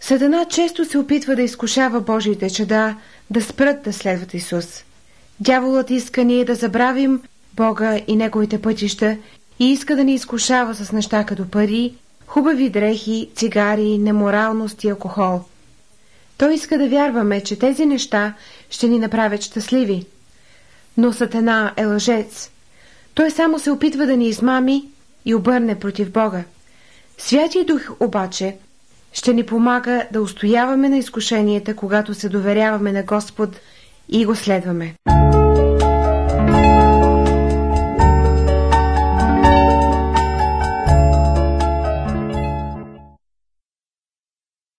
Сатана често се опитва да изкушава Божиите чада да спрат да следват Исус. Дяволът иска ние да забравим Бога и Неговите пътища и иска да ни изкушава с неща като пари, хубави дрехи, цигари, неморалност и алкохол. Той иска да вярваме, че тези неща ще ни направят щастливи. Но Сатана е лъжец. Той само се опитва да ни измами и обърне против Бога. Святия Дух обаче ще ни помага да устояваме на изкушенията, когато се доверяваме на Господ и го следваме.